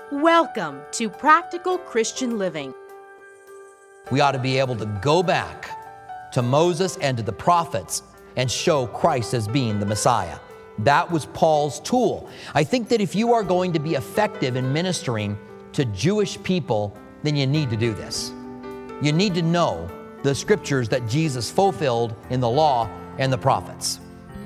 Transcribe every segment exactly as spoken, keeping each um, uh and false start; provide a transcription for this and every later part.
Welcome to Practical Christian Living. We ought to be able to go back to Moses and to the prophets and show Christ as being the Messiah. That was Paul's tool. I think that if you are going to be effective in ministering to Jewish people, then you need to do this. You need to know the scriptures that Jesus fulfilled in the law and the prophets.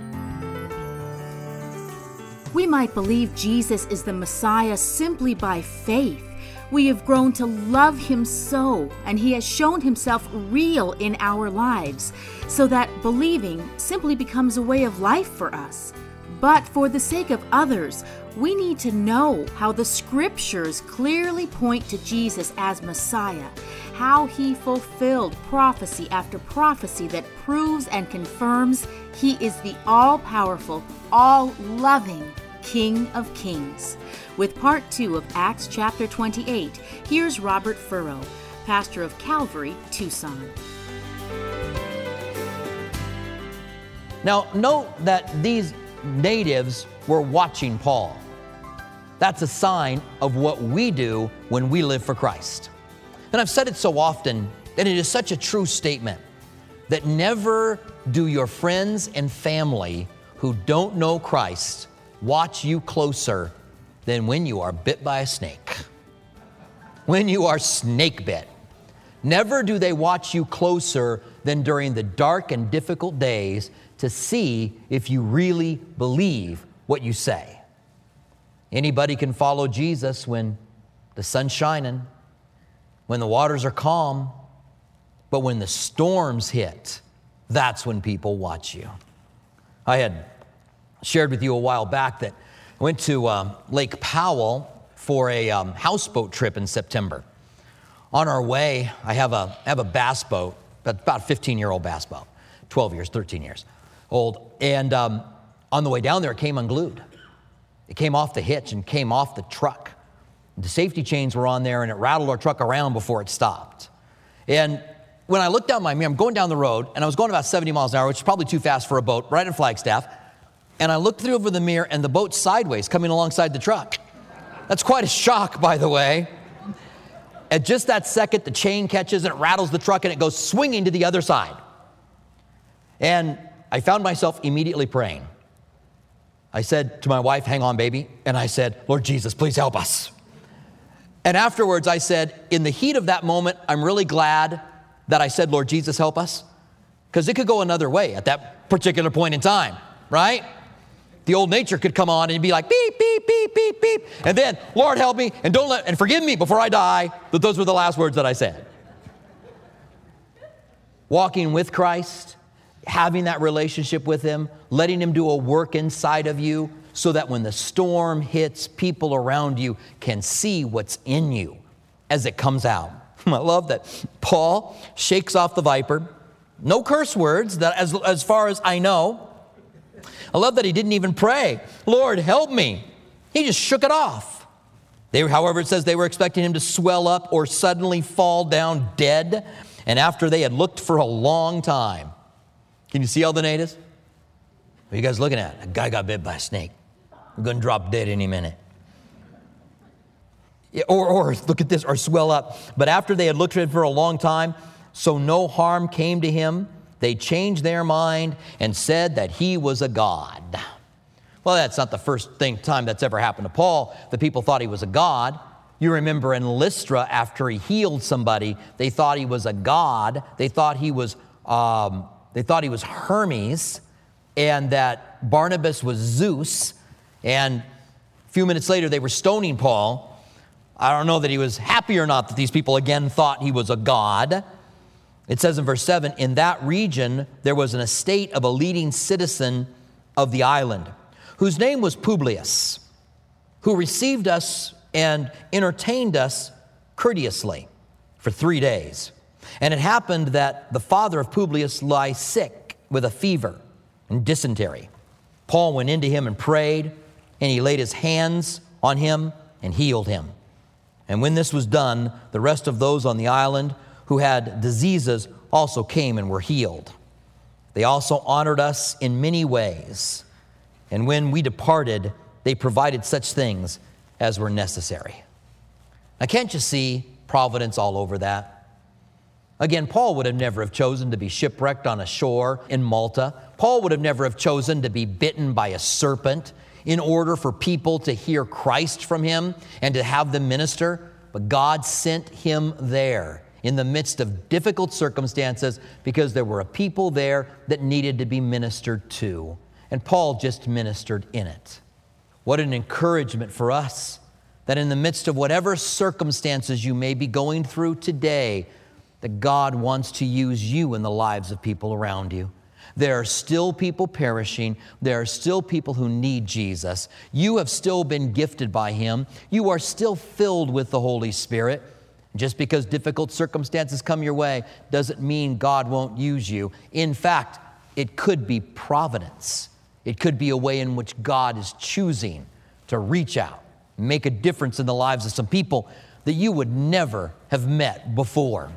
We might believe Jesus is the Messiah simply by faith. We have grown to love him so, and he has shown himself real in our lives, so that believing simply becomes a way of life for us. But for the sake of others, we need to know how the scriptures clearly point to Jesus as Messiah, how he fulfilled prophecy after prophecy that proves and confirms he is the all-powerful, all-loving King of Kings. With part two of Acts chapter twenty-eight, here's Robert Furrow, pastor of Calvary, Tucson. Now, note that these natives were watching Paul. That's a sign of what we do when we live for Christ. And I've said it so often, and it is such a true statement, that never do your friends and family who don't know Christ watch you closer than when you are bit by a snake. When you are snake bit. Never do they watch you closer than during the dark and difficult days to see if you really believe what you say. Anybody can follow Jesus when the sun's shining, when the waters are calm, but when the storms hit, that's when people watch you. I had shared with you a while back that I went to um, Lake Powell for a um, houseboat trip in September. On our way, I have a I have a bass boat, about a fifteen-year-old bass boat, twelve years, thirteen years old. And um, on the way down there, it came unglued. It came off the hitch and came off the truck. The safety chains were on there, and it rattled our truck around before it stopped. And when I looked down my mirror, I'm going down the road, and I was going about seventy miles an hour, which is probably too fast for a boat, right in Flagstaff. And I looked through over the mirror, and the boat's sideways coming alongside the truck. That's quite a shock, by the way. At just that second, the chain catches, and it rattles the truck, and it goes swinging to the other side. And I found myself immediately praying. I said to my wife, "Hang on, baby." And I said, "Lord Jesus, please help us." And afterwards, I said, in the heat of that moment, I'm really glad that I said, "Lord Jesus, help us." Because it could go another way at that particular point in time, right? The old nature could come on and be like, beep, beep, beep, beep, beep. And then, "Lord, help me, and don't let, and forgive me before I die," that those were the last words that I said. Walking with Christ, having that relationship with him, letting him do a work inside of you so that when the storm hits, people around you can see what's in you as it comes out. I love that Paul shakes off the viper. No curse words, that as, as far as I know. I love that he didn't even pray, "Lord, help me." He just shook it off. They, however, it says they were expecting him to swell up or suddenly fall down dead. And after they had looked for a long time. Can you see all the natives? What are you guys looking at? A guy got bit by a snake. We're going to drop dead any minute. Yeah, or, or look at this, or swell up. But after they had looked at him for a long time, so no harm came to him, they changed their mind and said that he was a god. Well, that's not the first thing, time that's ever happened to Paul. The people thought he was a god. You remember in Lystra, after he healed somebody, they thought he was a god. They thought he was, um, they thought he was Hermes, and that Barnabas was Zeus. And a few minutes later, they were stoning Paul. I don't know that he was happy or not that these people again thought he was a god. It says in verse seven, "In that region there was an estate of a leading citizen of the island, whose name was Publius, who received us and entertained us courteously for three days. And it happened that the father of Publius lay sick with a fever and dysentery. Paul went into him and prayed, and he laid his hands on him and healed him. And when this was done, the rest of those on the island who had diseases also came and were healed. They also honored us in many ways. And when we departed, they provided such things as were necessary." Now, can't you see providence all over that? Again, Paul would have never have chosen to be shipwrecked on a shore in Malta. Paul would have never have chosen to be bitten by a serpent in order for people to hear Christ from him and to have them minister. But God sent him there in the midst of difficult circumstances because there were a people there that needed to be ministered to. And Paul just ministered in it. What an encouragement for us that in the midst of whatever circumstances you may be going through today, that God wants to use you in the lives of people around you. There are still people perishing. There are still people who need Jesus. You have still been gifted by him. You are still filled with the Holy Spirit. Just because difficult circumstances come your way doesn't mean God won't use you. In fact, it could be providence. It could be a way in which God is choosing to reach out, make a difference in the lives of some people that you would never have met before.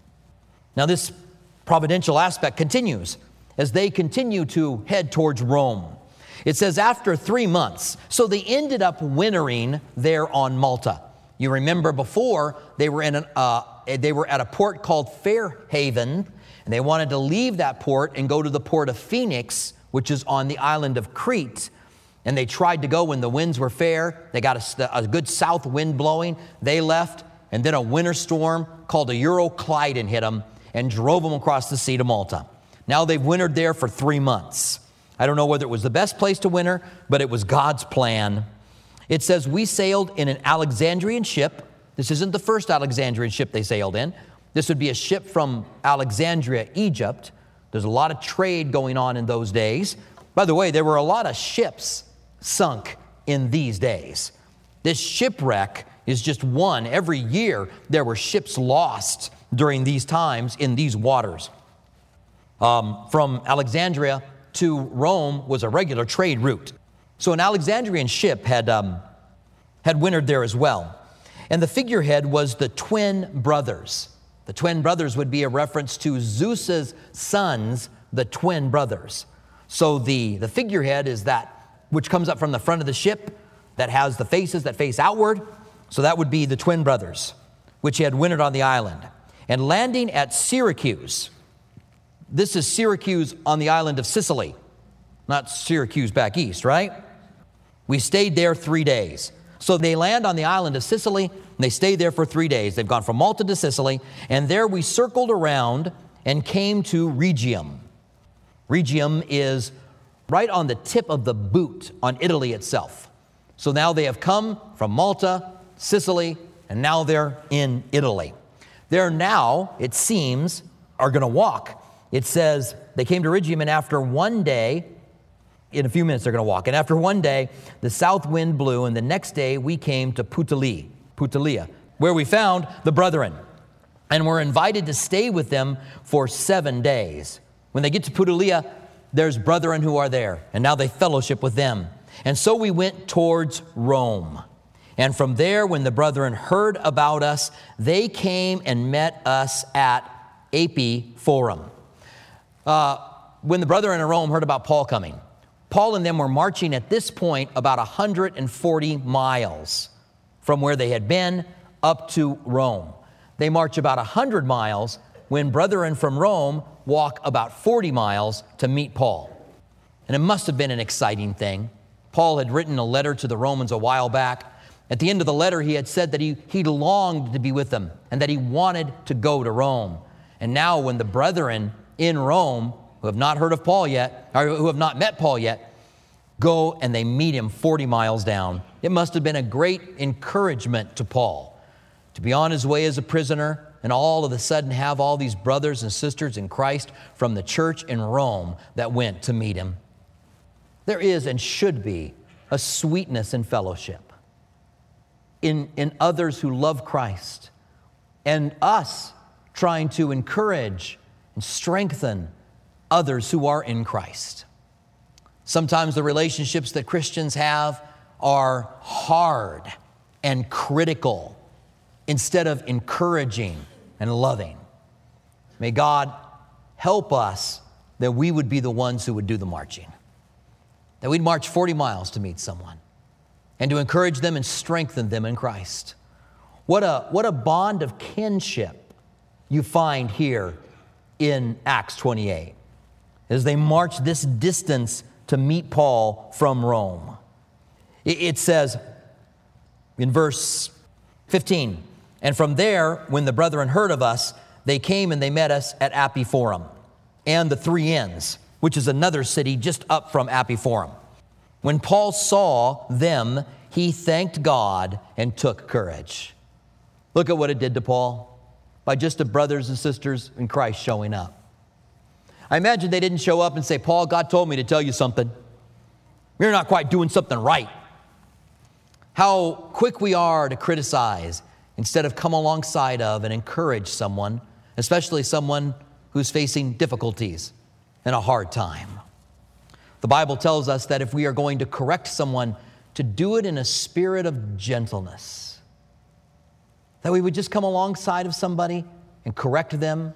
Now, this providential aspect continues as they continue to head towards Rome. It says after three months, so they ended up wintering there on Malta. You remember before they were in an, uh, they were at a port called Fairhaven, and they wanted to leave that port and go to the port of Phoenix, which is on the island of Crete. And they tried to go when the winds were fair. They got a, a good south wind blowing. They left, and then a winter storm called a Euroclydon hit them and drove them across the sea to Malta. Now they've wintered there for three months. I don't know whether it was the best place to winter, but it was God's plan. It says, we sailed in an Alexandrian ship. This isn't the first Alexandrian ship they sailed in. This would be a ship from Alexandria, Egypt. There's a lot of trade going on in those days. By the way, there were a lot of ships sunk in these days. This shipwreck is just one. Every year there were ships lost during these times in these waters. Um, from Alexandria to Rome was a regular trade route. So an Alexandrian ship had, um, had wintered there as well. And the figurehead was the twin brothers. The twin brothers would be a reference to Zeus's sons, the twin brothers. So the, the figurehead is that which comes up from the front of the ship that has the faces that face outward. So that would be the twin brothers, which had wintered on the island. And landing at Syracuse, this is Syracuse on the island of Sicily, not Syracuse back east, right? We stayed there three days. So they land on the island of Sicily, and they stayed there for three days. They've gone from Malta to Sicily, and there we circled around and came to Rhegium. Rhegium is right on the tip of the boot on Italy itself. So now they have come from Malta, Sicily, and now they're in Italy. They're now, it seems, are going to walk. It says they came to Rhegium, and after one day, in a few minutes they're going to walk, and after one day, the south wind blew, and the next day we came to Puteoli, Puteolia, where we found the brethren, and were invited to stay with them for seven days. When they get to Puteolia, there's brethren who are there, and now they fellowship with them. And so we went towards Rome. And from there, when the brethren heard about us, they came and met us at Appii Forum. Uh, when the brethren in Rome heard about Paul coming, Paul and them were marching at this point about one hundred forty miles from where they had been up to Rome. They march about one hundred miles when brethren from Rome walk about forty miles to meet Paul. And it must have been an exciting thing. Paul had written a letter to the Romans a while back. At the end of the letter, he had said that he, he longed to be with them and that he wanted to go to Rome. And now when the brethren in Rome, who have not heard of Paul yet, or who have not met Paul yet, go and they meet him forty miles down, it must have been a great encouragement to Paul to be on his way as a prisoner and all of a sudden have all these brothers and sisters in Christ from the church in Rome that went to meet him. There is and should be a sweetness in fellowship, in, in others who love Christ, and us trying to encourage and strengthen others who are in Christ. Sometimes the relationships that Christians have are hard and critical instead of encouraging and loving. May God help us that we would be the ones who would do the marching, that we'd march forty miles to meet someone and to encourage them and strengthen them in Christ. What a, what a bond of kinship you find here in Acts twenty-eight as they march this distance to meet Paul from Rome. It, it says in verse fifteen, and from there, when the brethren heard of us, they came and they met us at Apiphorum and the Three Inns, which is another city just up from Apiphorum. When Paul saw them, he thanked God and took courage. Look at what it did to Paul by just the brothers and sisters in Christ showing up. I imagine they didn't show up and say, Paul, God told me to tell you something. You're not quite doing something right. How quick we are to criticize instead of come alongside of and encourage someone, especially someone who's facing difficulties and a hard time. The Bible tells us that if we are going to correct someone, to do it in a spirit of gentleness. That we would just come alongside of somebody and correct them.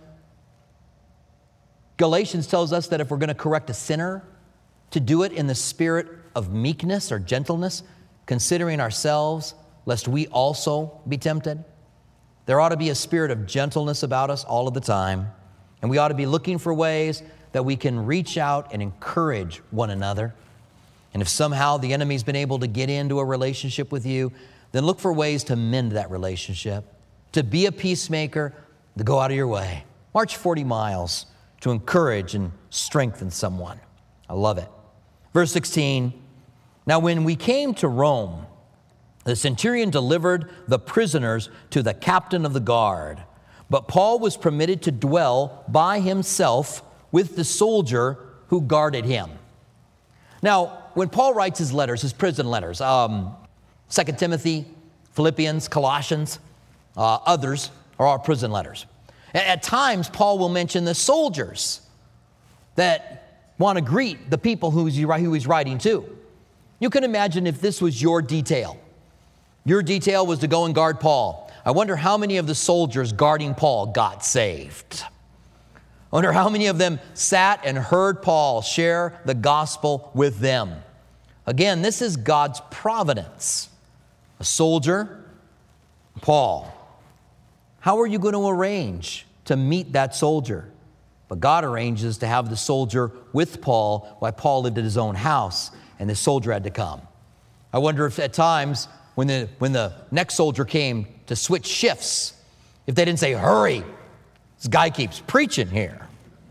Galatians tells us that if we're going to correct a sinner, to do it in the spirit of meekness or gentleness, considering ourselves, lest we also be tempted. There ought to be a spirit of gentleness about us all of the time, and we ought to be looking for ways that we can reach out and encourage one another. And if somehow the enemy's been able to get into a relationship with you, then look for ways to mend that relationship, to be a peacemaker, to go out of your way. March forty miles to encourage and strengthen someone. I love it. Verse sixteen, now when we came to Rome, the centurion delivered the prisoners to the captain of the guard, but Paul was permitted to dwell by himself with the soldier who guarded him. Now, when Paul writes his letters, his prison letters, um, Second Timothy, Philippians, Colossians, uh, others are all prison letters. At times, Paul will mention the soldiers that want to greet the people who he's writing to. You can imagine if this was your detail. Your detail was to go and guard Paul. I wonder how many of the soldiers guarding Paul got saved. I wonder how many of them sat and heard Paul share the gospel with them. Again, this is God's providence. A soldier, Paul. How are you going to arrange to meet that soldier? But God arranges to have the soldier with Paul while Paul lived at his own house, and the soldier had to come. I wonder if at times when the, when the next soldier came to switch shifts, if they didn't say, hurry, this guy keeps preaching here.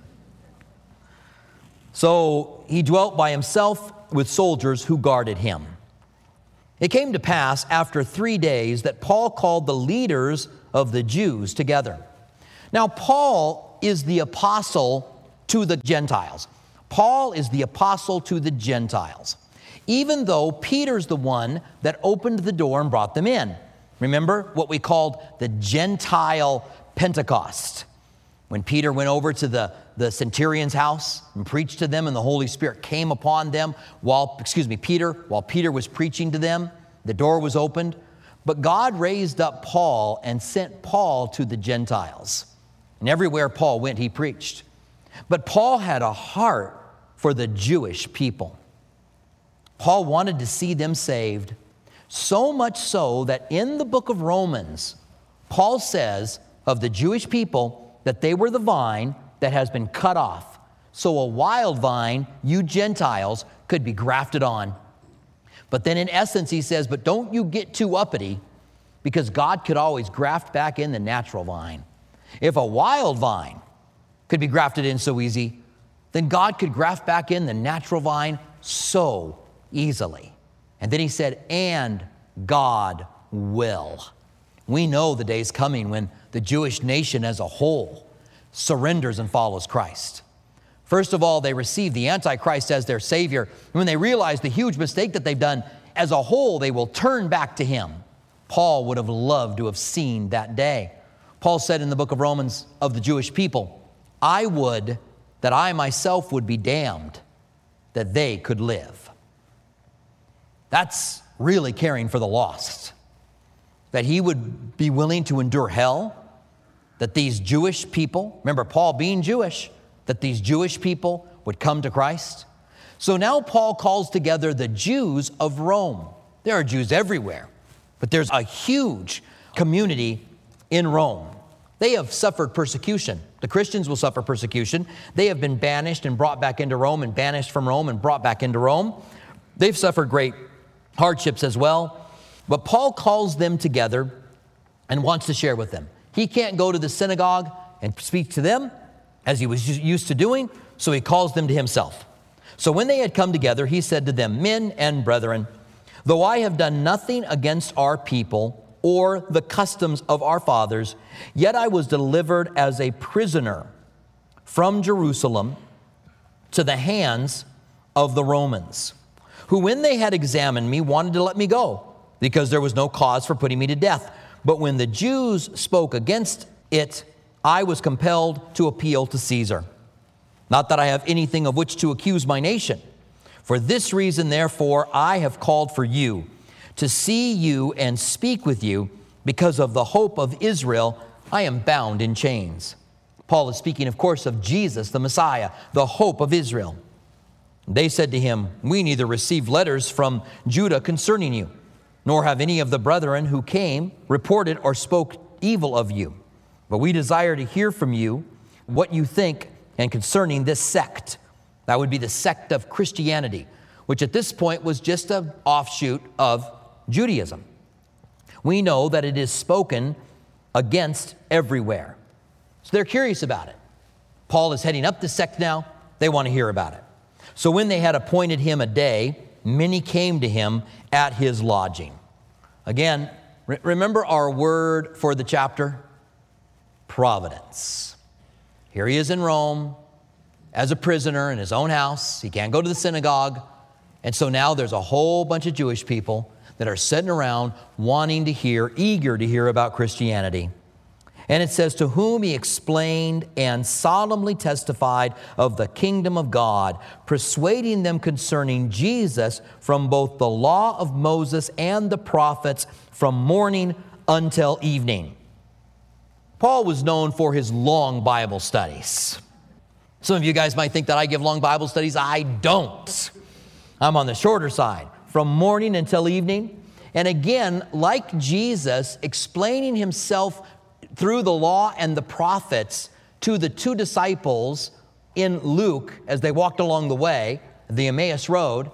So he dwelt by himself with soldiers who guarded him. It came to pass after three days that Paul called the leaders of the Jews together. Now, Paul is the apostle to the Gentiles. Paul is the apostle to the Gentiles, even though Peter's the one that opened the door and brought them in. Remember what we called the Gentile Pentecost. When Peter went over to the, the centurion's house and preached to them, and the Holy Spirit came upon them while, excuse me, Peter, while Peter was preaching to them, the door was opened. But God raised up Paul and sent Paul to the Gentiles. And everywhere Paul went, he preached. But Paul had a heart for the Jewish people. Paul wanted to see them saved, so much so that in the book of Romans, Paul says of the Jewish people that they were the vine that has been cut off. So a wild vine, you Gentiles, could be grafted on. But then in essence, he says, but don't you get too uppity, because God could always graft back in the natural vine. If a wild vine could be grafted in so easy, then God could graft back in the natural vine so easily. And then he said, and God will. We know the day's coming when the Jewish nation as a whole surrenders and follows Christ. First of all, they receive the Antichrist as their Savior. And when they realize the huge mistake that they've done, as a whole, they will turn back to Him. Paul would have loved to have seen that day. Paul said in the book of Romans of the Jewish people, I would that I myself would be damned, that they could live. That's really caring for the lost. That he would be willing to endure hell, that these Jewish people, remember Paul being Jewish, that these Jewish people would come to Christ. So now Paul calls together the Jews of Rome. There are Jews everywhere, but there's a huge community in Rome. They have suffered persecution. The Christians will suffer persecution. They have been banished and brought back into Rome, and banished from Rome and brought back into Rome. They've suffered great hardships as well. But Paul calls them together and wants to share with them. He can't go to the synagogue and speak to them as he was used to doing, so he calls them to himself. So when they had come together, he said to them, "Men and brethren, though I have done nothing against our people or the customs of our fathers, yet I was delivered as a prisoner from Jerusalem to the hands of the Romans, who when they had examined me wanted to let me go, because there was no cause for putting me to death. But when the Jews spoke against it, I was compelled to appeal to Caesar. Not that I have anything of which to accuse my nation. For this reason, therefore, I have called for you, to see you and speak with you, because of the hope of Israel, I am bound in chains." Paul is speaking, of course, of Jesus, the Messiah, the hope of Israel. They said to him, "We neither received letters from Judah concerning you, nor have any of the brethren who came reported or spoke evil of you. But we desire to hear from you what you think and concerning this sect." That would be the sect of Christianity, which at this point was just an offshoot of Judaism. We know that it is spoken against everywhere. So they're curious about it. Paul is heading up the sect now. They want to hear about it. So when they had appointed him a day, many came to him at his lodging. Again, re- remember our word for the chapter? Providence. Here he is in Rome as a prisoner in his own house. He can't go to the synagogue. And so now there's a whole bunch of Jewish people that are sitting around wanting to hear, eager to hear about Christianity. And it says, "To whom he explained and solemnly testified of the kingdom of God, persuading them concerning Jesus from both the law of Moses and the prophets, from morning until evening." Paul was known for his long Bible studies. Some of you guys might think that I give long Bible studies. I don't. I'm on the shorter side, from morning until evening. And again, like Jesus, explaining himself through the law and the prophets to the two disciples in Luke as they walked along the way, the Emmaus Road,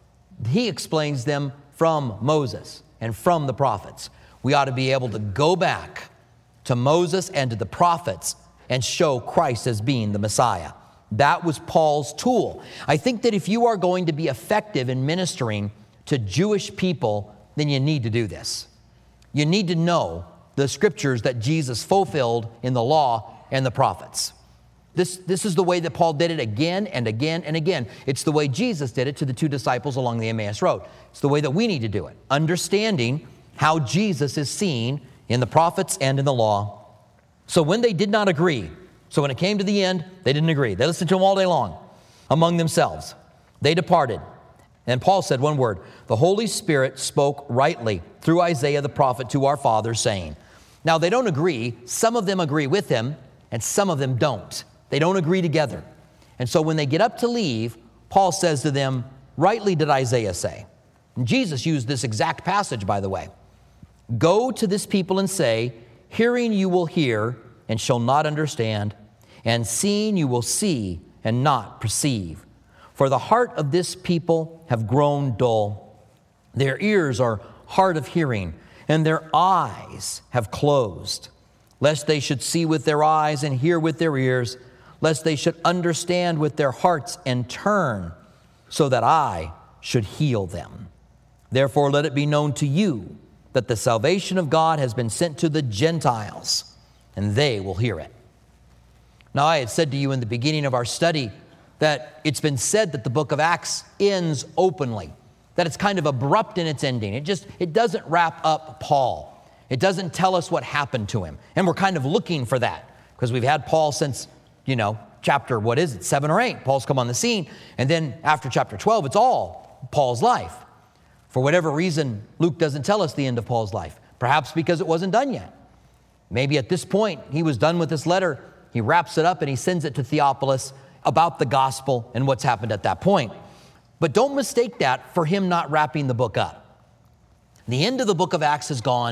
he explains them from Moses and from the prophets. We ought to be able to go back to Moses and to the prophets and show Christ as being the Messiah. That was Paul's tool. I think that if you are going to be effective in ministering to Jewish people, then you need to do this. You need to know the scriptures that Jesus fulfilled in the law and the prophets. This, this is the way that Paul did it again and again and again. It's the way Jesus did it to the two disciples along the Emmaus Road. It's the way that we need to do it, understanding how Jesus is seen in the prophets and in the law. So when they did not agree, so when it came to the end, they didn't agree. They listened to him all day long among themselves. They departed. And Paul said one word, "The Holy Spirit spoke rightly through Isaiah the prophet to our fathers, saying." Now they don't agree. Some of them agree with him and some of them don't. They don't agree together. And so when they get up to leave, Paul says to them, "Rightly did Isaiah say." And Jesus used this exact passage, by the way. "Go to this people and say, hearing you will hear and shall not understand, and seeing you will see and not perceive. For the heart of this people have grown dull. Their ears are hard of hearing, and their eyes have closed, lest they should see with their eyes and hear with their ears, lest they should understand with their hearts and turn, so that I should heal them. Therefore let it be known to you that the salvation of God has been sent to the Gentiles, and they will hear it." Now, I had said to you in the beginning of our study that it's been said that the book of Acts ends openly, that it's kind of abrupt in its ending. It just, it doesn't wrap up Paul. It doesn't tell us what happened to him. And we're kind of looking for that because we've had Paul since, you know, chapter, what is it, seven or eight. Paul's come on the scene. And then after chapter twelve, it's all Paul's life. For whatever reason, Luke doesn't tell us the end of Paul's life. Perhaps because it wasn't done yet. Maybe at this point, he was done with this letter. He wraps it up and he sends it to Theophilus about the gospel and what's happened at that point. But don't mistake that for him not wrapping the book up. The end of the book of Acts is gone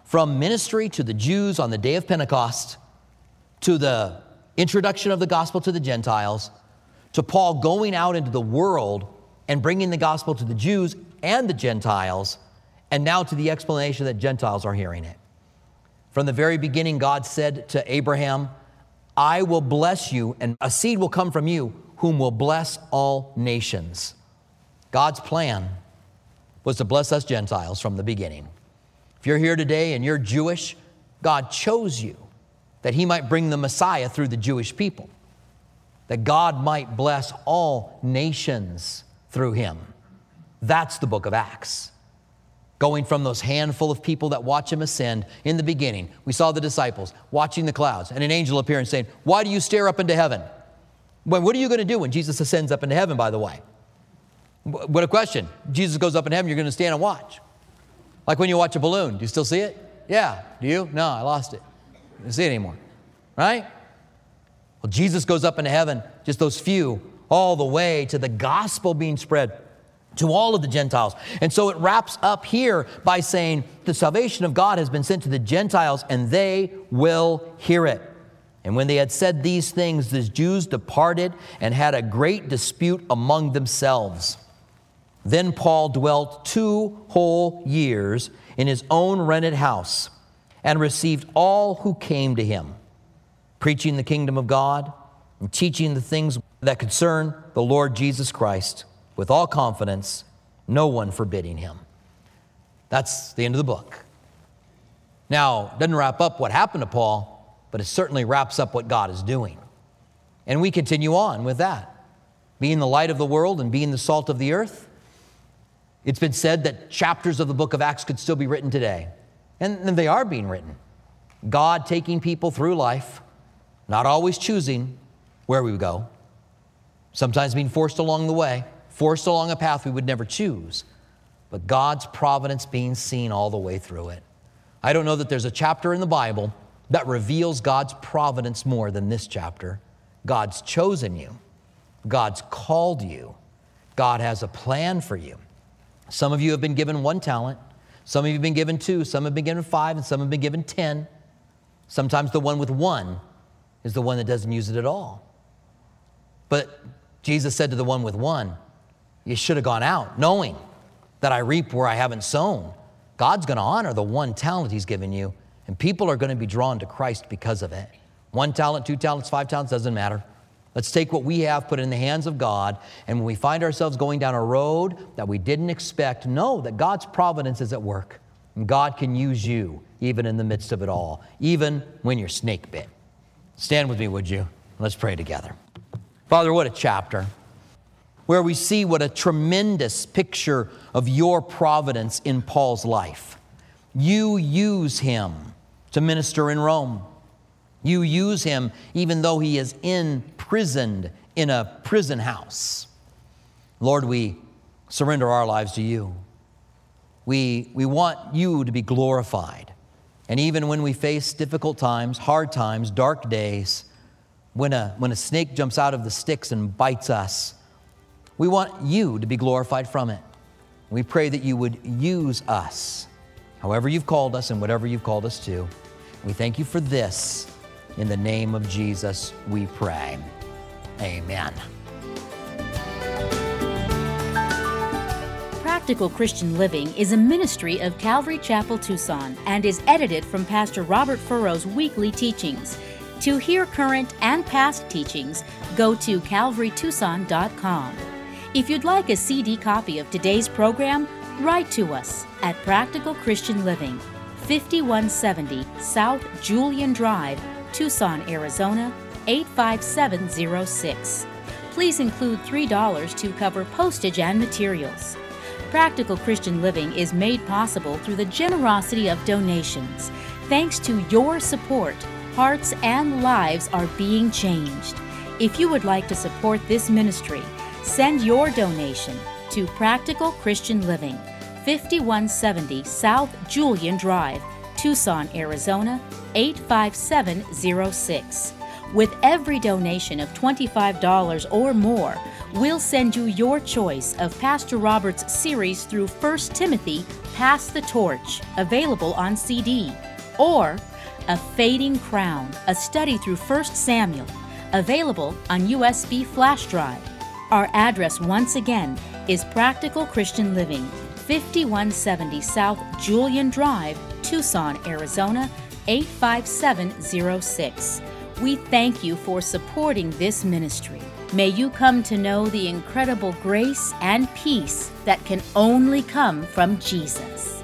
from ministry to the Jews on the day of Pentecost, to the introduction of the gospel to the Gentiles, to Paul going out into the world and bringing the gospel to the Jews and the Gentiles, and now to the explanation that Gentiles are hearing it. From the very beginning, God said to Abraham, I will bless you, and a seed will come from you, whom will bless all nations. God's plan was to bless us Gentiles from the beginning. If you're here today and you're Jewish, God chose you that he might bring the Messiah through the Jewish people, that God might bless all nations through him. That's the book of Acts. Going from those handful of people that watch him ascend in the beginning, we saw the disciples watching the clouds and an angel appear and saying, why do you stare up into heaven? Well, what are you going to do when Jesus ascends up into heaven, by the way? What a question. Jesus goes up in heaven, you're going to stand and watch. Like when you watch a balloon, do you still see it? Yeah. Do you? No, I lost it. I don't see it anymore. Right? Well, Jesus goes up into heaven, just those few, all the way to the gospel being spread to all of the Gentiles. And so it wraps up here by saying the salvation of God has been sent to the Gentiles and they will hear it. And when they had said these things, the Jews departed and had a great dispute among themselves. Then Paul dwelt two whole years in his own rented house and received all who came to him, preaching the kingdom of God and teaching the things that concern the Lord Jesus Christ with all confidence, no one forbidding him. That's the end of the book. Now, it doesn't wrap up what happened to Paul, but it certainly wraps up what God is doing. And we continue on with that. Being the light of the world and being the salt of the earth. It's been said that chapters of the book of Acts could still be written today. And they are being written. God taking people through life, not always choosing where we go. Sometimes being forced along the way, forced along a path we would never choose. But God's providence being seen all the way through it. I don't know that there's a chapter in the Bible that reveals God's providence more than this chapter. God's chosen you. God's called you. God has a plan for you. Some of you have been given one talent. Some of you have been given two. Some have been given five, and some have been given ten. Sometimes the one with one is the one that doesn't use it at all. But Jesus said to the one with one, you should have gone out knowing that I reap where I haven't sown. God's going to honor the one talent he's given you, and people are going to be drawn to Christ because of it. One talent, two talents, five talents, doesn't matter. Let's take what we have, put it in the hands of God, and when we find ourselves going down a road that we didn't expect, know that God's providence is at work, and God can use you even in the midst of it all, even when you're snake bit. Stand with me, would you? Let's pray together. Father, what a chapter where we see what a tremendous picture of your providence in Paul's life. You use him to minister in Rome. You use him even though he is imprisoned in a prison house. Lord, we surrender our lives to you. We, we want you to be glorified. And even when we face difficult times, hard times, dark days, when a, when a snake jumps out of the sticks and bites us, we want you to be glorified from it. We pray that you would use us, however you've called us and whatever you've called us to. We thank you for this. In the name of Jesus, we pray. Amen. Practical Christian Living is a ministry of Calvary Chapel, Tucson, and is edited from Pastor Robert Furrow's weekly teachings. To hear current and past teachings, go to calvary tucson dot com. If you'd like a C D copy of today's program, write to us at Practical Christian Living, fifty-one seventy South Julian Drive, Tucson, Arizona, eight five seven zero six. Please include three dollars to cover postage and materials. Practical Christian Living is made possible through the generosity of donations. Thanks to your support, hearts and lives are being changed. If you would like to support this ministry, send your donation to Practical Christian Living, fifty-one seventy South Julian Drive, Tucson, Arizona, eight five seven zero six. With every donation of twenty-five dollars or more, we'll send you your choice of Pastor Robert's series through First Timothy, Pass the Torch, available on C D, or A Fading Crown, a study through First Samuel, available on U S B flash drive. Our address once again is Practical Christian Living, fifty-one seventy South Julian Drive, Tucson, Arizona, eight five seven zero six. We thank you for supporting this ministry. May you come to know the incredible grace and peace that can only come from Jesus.